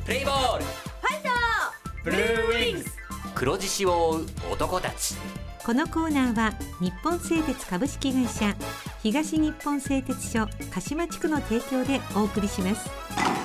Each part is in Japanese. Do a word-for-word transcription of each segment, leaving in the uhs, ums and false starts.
プレイボール、 ファイト、 ブルーウィングス、黒獅子を追う男たち。 このコーナーは日本製鉄株式会社、東日本製鉄所鹿島地区の提供でお送りします。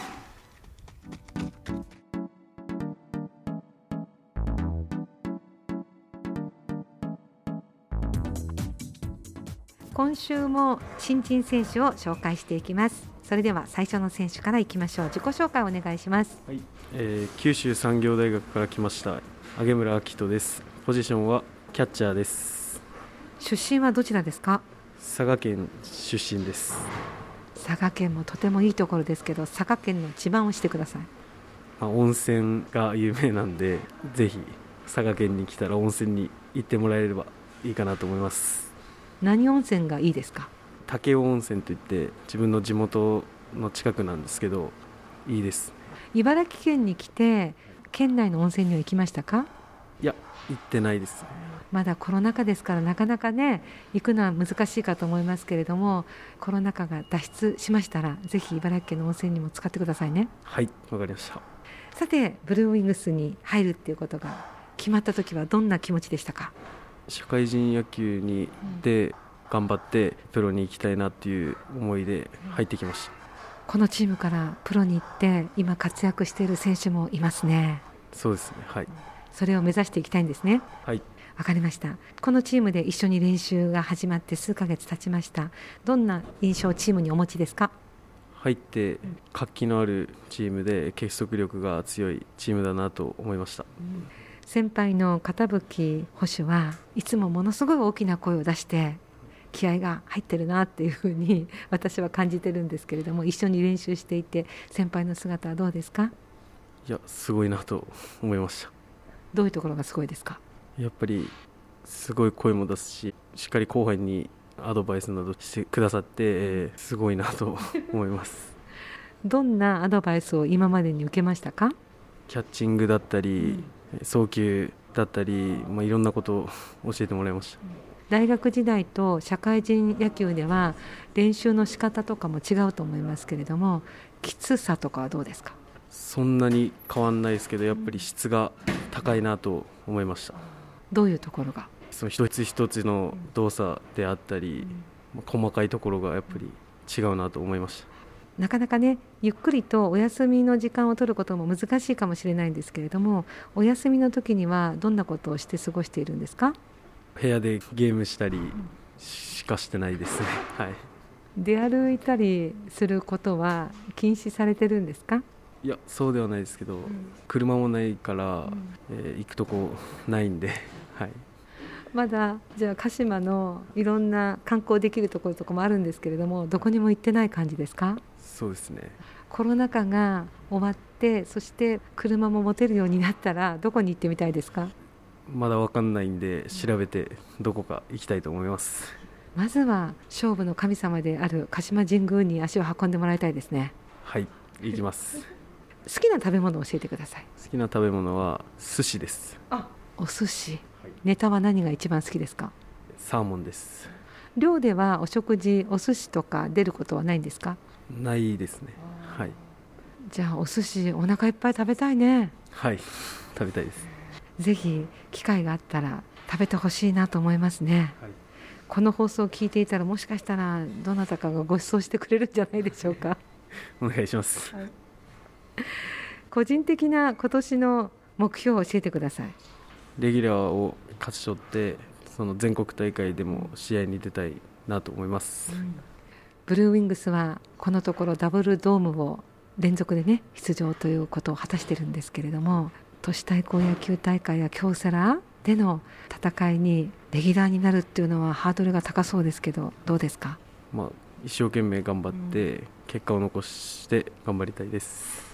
今週も新人選手を紹介していきます。それでは最初の選手からいきましょう。自己紹介お願いします。 はい、えー、九州産業大学から来ました揚村明人です。ポジションはキャッチャーです。 出身はどちらですか？ 佐賀県出身です。 佐賀県もとてもいいところですけど、佐賀県の自慢をしてください。 まあ、温泉が有名なんで、ぜひ佐賀県に来たら温泉に行ってもらえればいいかなと思います。 何温泉がいいですか？ 武雄温泉といって自分の地元の近くなんですけど、いいです。 茨城県に来て県内の温泉には行きましたか？ いや、行ってないです。 まだコロナ禍ですからなかなかね行くのは難しいかと思いますけれども、コロナ禍が脱出しましたらぜひ茨城県の温泉にも使ってくださいね。 はい、わかりました。 さて、ブルーウィングスに入るっていうことが決まった時はどんな気持ちでしたか？ 社会人野球にで頑張ってプロに行きたいなっていう思いで入ってきました。 このチームからプロに行って今活躍している選手もいますね。 そうですね、はい。 それを目指していきたいんですね。 はい、 わかりました。このチームで一緒に練習が始まって数ヶ月経ちました。どんな印象をチームにお持ちですか？ 入って活気のあるチームで結束力が強いチームだなと思いました。うん、 先輩の片吹捕手はいつもものすごい大きな声を出して気合が入ってるなっていうふうに私は感じてるんですけれども、一緒に練習していて先輩の姿はどうですか？ いや、すごいなと思いました。 どういうところがすごいですか？ やっぱりすごい声も出すし、しっかり後輩にアドバイスなどしてくださって、えー、すごいなと思いますどんなアドバイスを今までに受けましたか？ キャッチングだったり、うん、送球だったり、まあ、いろんなことを教えてもらいました。 大学時代と社会人野球では練習の仕方とかも違うと思いますけれども、きつさとかはどうですか？ そんなに変わんないですけど、やっぱり質が高いなと思いました。 どういうところが？ その一つ一つの動作であったり、うん、細かいところがやっぱり違うなと思いました。 なかなかね、ゆっくりとお休みの時間を取ることも難しいかもしれないんですけれども、お休みの時にはどんなことをして過ごしているんですか？ 部屋でゲームしたりしかしてないですね。はい。 出歩いたりすることは禁止されてるんですか？ いや、そうではないですけど、うん、車もないから、うんえー、行くとこないんで、はい。 まだじゃあ鹿島のいろんな観光できるところとかもあるんですけれども、どこにも行ってない感じですか？ そうですね。 コロナ禍が終わって、そして車も持てるようになったらどこに行ってみたいですか？ まだ分かんないんで調べてどこか行きたいと思います。 まずは勝負の神様である鹿島神宮に足を運んでもらいたいですね。 はい、行きます好きな食べ物を教えてください。 好きな食べ物は寿司です。 あ、お寿司、はい、ネタは何が一番好きですか？ サーモンです。 寮ではお食事、お寿司とか出ることはないんですか？ ないですね。はい。 じゃあお寿司お腹いっぱい食べたいね。 はい、食べたいです。 ぜひ機会があったら食べてほしいなと思いますね。はい、この放送を聞いていたらもしかしたらどなたかがご馳走してくれるんじゃないでしょうか。 お願いします。はい、 個人的な今年の目標を教えてください。 レギュラーを勝ち取ってその全国大会でも試合に出たいなと思います。うん、 ブルーウィングスはこのところダブルドームを連続でね出場ということを果たしているんですけれども、都市対抗野球大会や京セラでの戦いにレギュラーになるっていうのはハードルが高そうですけど、どうですか？ まあ、一生懸命頑張って結果を残して頑張りたいです。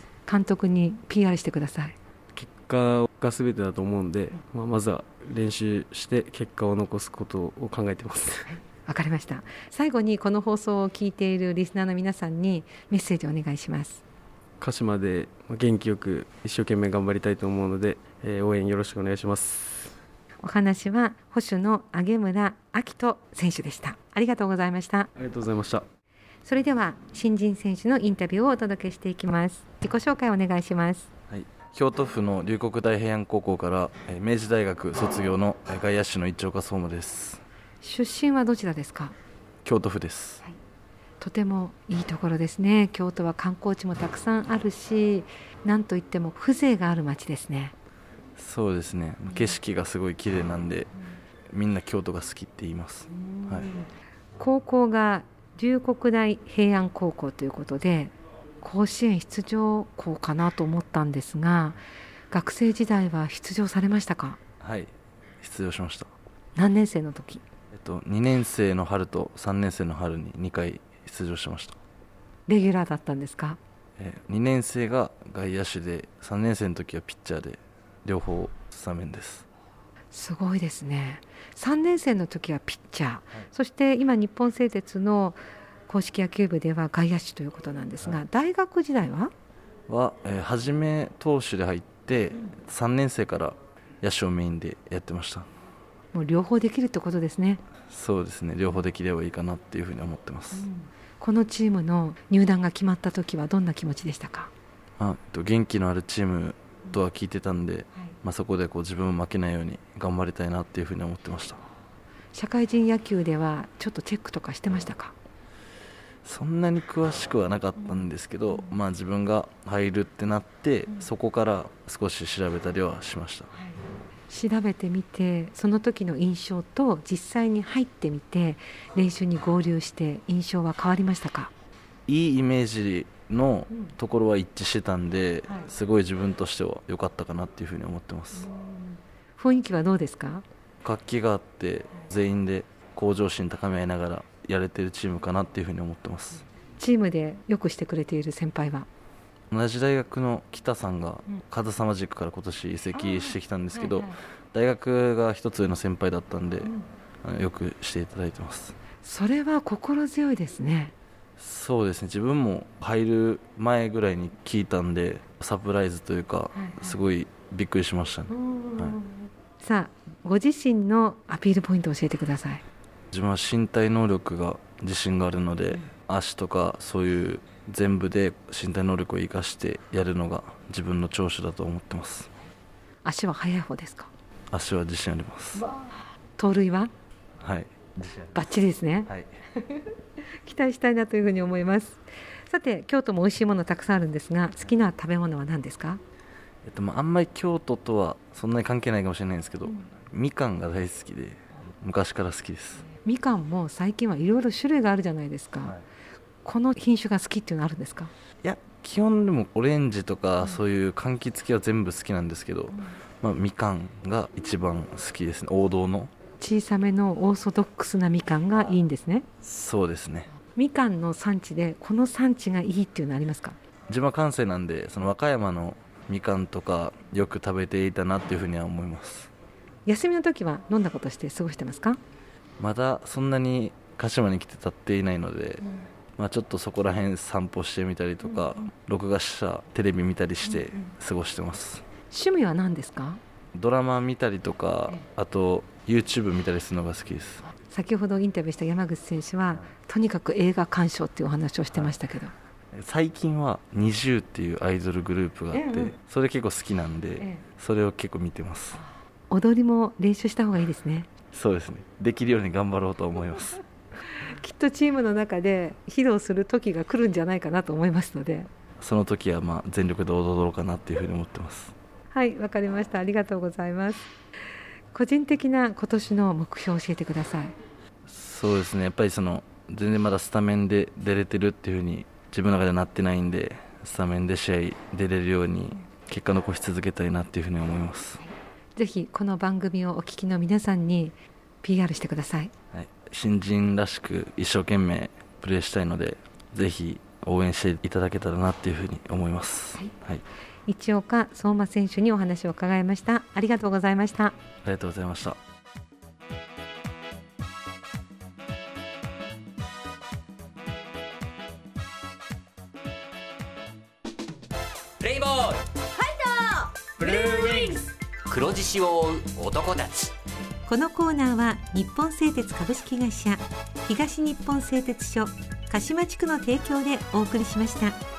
監督に ピーアール してください。 結果が全てだと思うんで、まあ、まずは練習して結果を残すことを考えてます。 わかりました。最後にこの放送を聞いているリスナーの皆さんにメッセージをお願いします。 鹿島で元気よく一生懸命頑張りたいと思うので、えー、応援よろしくお願いします。 お話は捕手の揚村明人選手でした。ありがとうございました。 ありがとうございました。 それでは新人選手のインタビューをお届けしていきます。自己紹介をお願いします。 京都府の龍谷大平安高校から明治大学卒業の外野手の市岡壮馬です。 出身はどちらですか？ 京都府です、 はい、とてもいいところですね。京都は観光地もたくさんあるし、なんといっても風情がある街ですね。 そうですね、景色がすごい綺麗なんで、みんな京都が好きって言います、はい、 高校が龍谷大平安高校ということで甲子園出場校かなと思ったんですが、学生時代は出場されましたか？ はい、出場しました。 何年生の時？ えっと、にねん生の春とさんねん生の春ににかい出場しました。 レギュラーだったんですか？ えにねん生が外野手でさんねん生の時はピッチャーで、両方スタメンです。 すごいですね。さんねん生の時はピッチャー、はい、そして今日本製鉄の公式野球部では外野手ということなんですが、はい、大学時代はは、えー、初め投手で入って、うん、さんねん生から野手をメインでやってました。 もう両方できるってことですね。 そうですね、両方できればいいかなっていうふうに思ってます、うん、 このチームの入団が決まった時はどんな気持ちでしたか？ あと元気のあるチームとは聞いてたんで、はい、まあ、そこでこう自分も負けないように頑張りたいなっていうふうに思ってました。 社会人野球ではちょっとチェックとかしてましたか？ そんなに詳しくはなかったんですけど、うん、まあ、自分が入るってなって、うん、そこから少し調べたりはしました、はい、 調べてみてその時の印象と実際に入ってみて練習に合流して印象は変わりましたか？ いいイメージのところは一致してたんで、うん、はい、すごい自分としては良かったかなっていうふうに思ってます。 雰囲気はどうですか？ 活気があって全員で向上心高め合いながらやれてるチームかなっていうふうに思ってます。 チームでよくしてくれている先輩は？ 同じ大学の北さんが風さま塾から今年移籍してきたんですけど、大学が一つ上の先輩だったんで、うん、よくしていただいてます。 それは心強いですね。 そうですね、自分も入る前ぐらいに聞いたんでサプライズというか、はいはい、すごいびっくりしましたね、はい、 さあご自身のアピールポイントを教えてください。 自分は身体能力が自信があるので、うん、足とかそういう全部で身体能力を生かしてやるのが自分の長所だと思ってます。 足は速い方ですか？ 足は自信あります。 盗塁は？ はい、 バッチリですね、はい、期待したいなというふうに思います。さて京都も美味しいものたくさんあるんですが、好きな食べ物は何ですか？ えっとまあ、あんまり京都とはそんなに関係ないかもしれないんですけど、うん、みかんが大好きで昔から好きです。 みかんも最近はいろいろ種類があるじゃないですか、はい、この品種が好きっていうのはあるんですか？ いや、基本でもオレンジとかそういう柑橘系は全部好きなんですけど、うん、まあ、みかんが一番好きですね。王道の小さめのオーソドックスなみかんがいいんですね。 そうですね。 みかんの産地でこの産地がいいっていうのありますか？ 自分は関西なんで、その和歌山のみかんとかよく食べていたなっていうふうには思います。 休みの時はどんなことして過ごしてますか？ まだそんなに鹿島に来て立っていないので、うん、まあ、ちょっとそこら辺散歩してみたりとか、うんうん、録画したテレビ見たりして過ごしてます、うんうん、 趣味は何ですか？ ドラマ見たりとか、あと YouTube 見たりするのが好きです。 先ほどインタビューした山口選手はとにかく映画鑑賞っていうお話をしてましたけど、 最近はニジューっていうアイドルグループがあって、ええ、それ結構好きなんで、え、それを結構見てます。 踊りも練習した方がいいですね。 そうですね、できるように頑張ろうと思いますきっとチームの中で披露する時が来るんじゃないかなと思いますので、 その時はまあ全力で踊ろうかなっていうふうに思ってます。 はい、わかりました。ありがとうございます。個人的な今年の目標を教えてください。 そうですね、やっぱりその全然まだスタメンで出れてるっていうふうに自分の中でなってないんで、スタメンで試合出れるように結果残し続けたいなっていうふうに思います。 ぜひこの番組をお聞きの皆さんに ピーアール してください。 はい、新人らしく一生懸命プレーしたいので、ぜひ応援していただけたらなっていうふうに思います。はいはい、 市岡壮馬選手にお話を伺いました。ありがとうございました。ありがとうございました。 プレイボールファイトブルーウィングス、黒獅子を追う男たち。 このコーナーは日本製鉄株式会社、東日本製鉄所鹿島地区の提供でお送りしました。